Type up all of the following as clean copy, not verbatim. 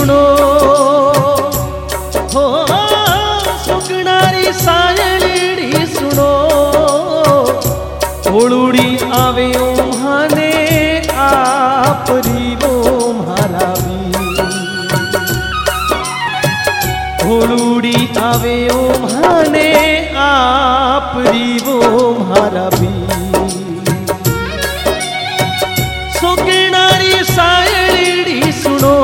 सुनो हो सुगणारी सायलीड़ी सुनो ओळूड़ी आवे ओम्हाने आपरी वो म्हारा ओळूड़ी आवे ओम्हाने आपरी वो म्हारा भी सुगणारी सायलीड़ी सुनो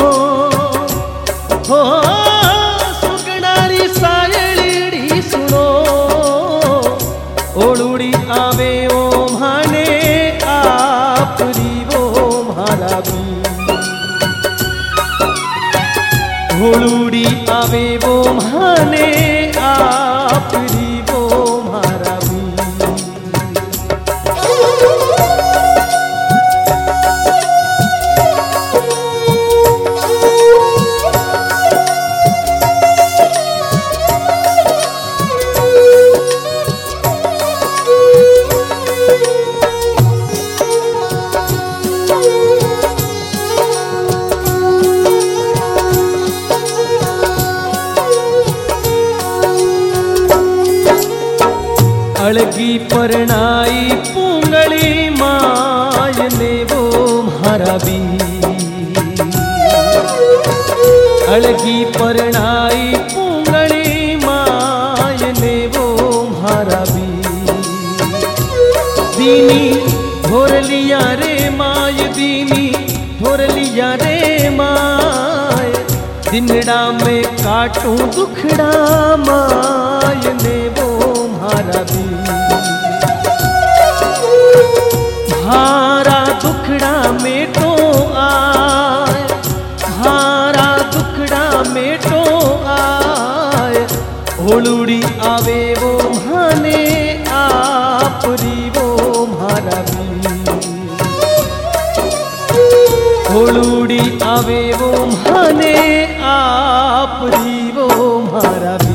हो सुगणारी सायलीड़ी सुनो ओळूड़ी आवे ओम्हाने आपरी वो म्हारा भी ओळूड़ी आवे ओम्हाने आपरी वो म्हारा भी अळगी परणाई पुंगळी मायने वो म्हारा भी अळगी परणाई पुंगळी मायने वो म्हारा भी दीनी धोरलिया रे माय दीनी धोरलिया रे माय दिनड़ा में काटूं दुखड़ा मायने वो म्हारा भी भारा दुखड़ा मेटो आए भारा दुखड़ा मेटो आए ओळूड़ी आवे वो म्हाने आपरी वो म्हारा भी ओळूड़ी आवे वो म्हाने आपरी वो म्हारा भी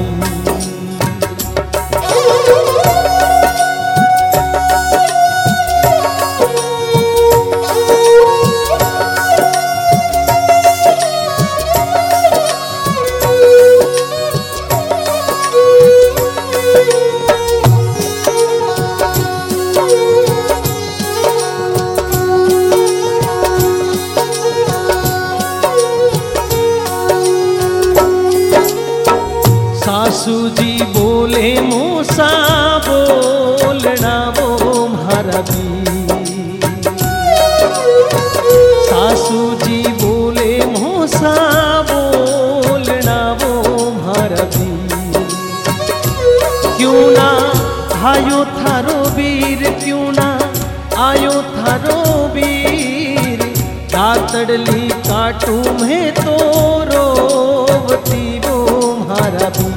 सासू जी बोले मूसा बोलना वो म्हारा भी सासू जी बोले मूसा बोलना वो म्हारा भी क्यों ना आयो थारो वीर क्यों ना आयो थारो वीर दातड़ली काटू में तो रोवती वो म्हारा भी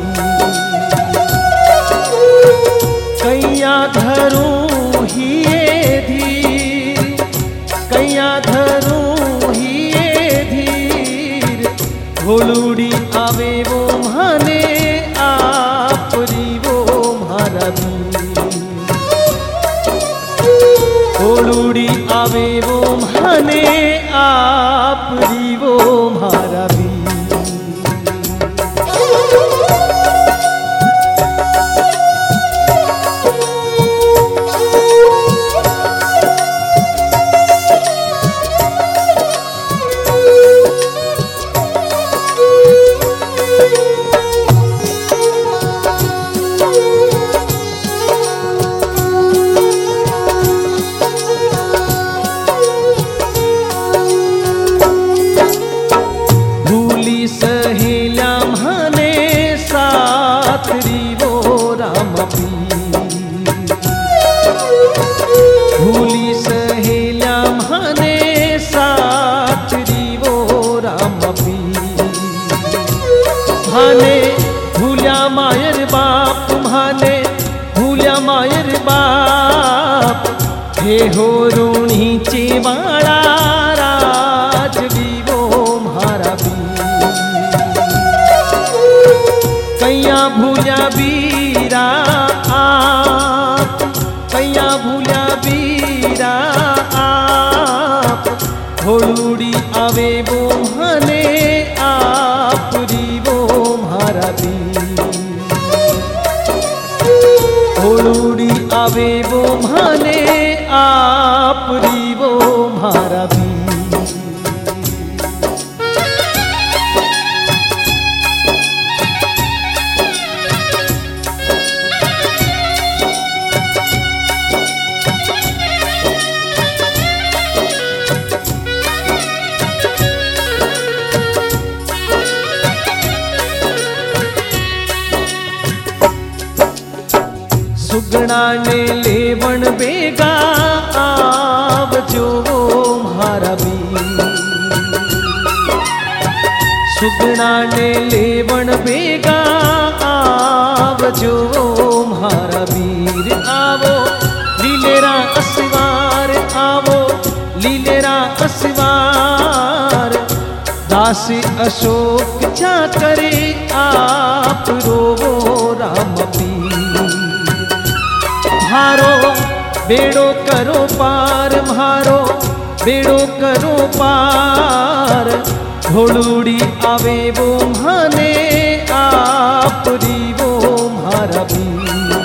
कैया धरूं ही धीर कैया धरूं ही धीर ओळूड़ी आवे वो म्हाने आपरी वो म्हारा भी ओळूड़ी आवे वो म्हाने आपरी वो म्हारा भी सहेल्या म्हाने साथरी वो राम भूली सहेल्या म्हाने साथरी वो राम म्हाने भूल्या मायर बाप म्हाने भूल्या मायर बाप हे हो ऋणीचे बाळा राजवी वो म्हारा भी कैया भूल्या बीरा आप कैया भूल्या बीरा आप ओळूड़ी आवे वो म्हाने आवे वो माने आप री वो मारा भी। सुगना ने लेवण बेगा आवजो मारा वीर। सुगना ने लेवण बेगा आवजो मारा वीर। आवो लीलेरा असवार, आवो लीलेरा असवार। दासी अशोक चा करे आप रोवो राम पीर। म्हारो बेड़ो करो पार, म्हारो बेड़ो करो पार। घोड़ूड़ी आवे वो माने आप री वो मारा वीर।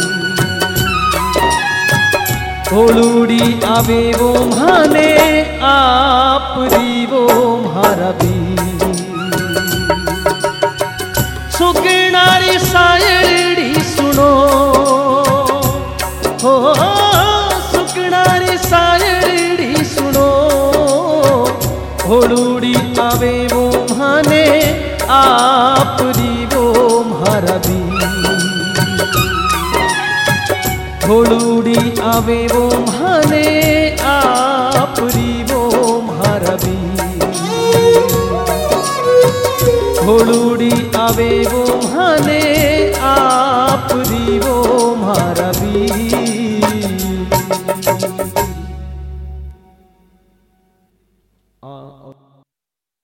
घोड़ूड़ी आवे वो माने आप री वो मारा वीर। सुगनारी सायड़ी सुनो हो, सुकनारी सायड़ी सुनो। घोड़ूड़ी आवे वो माने आप री वो मारा वीर। घोड़ूड़ी आवे वो माने आप री वो मारा वीर। घोड़ूड़ी आवे वो माने आप री वो मारा वीर।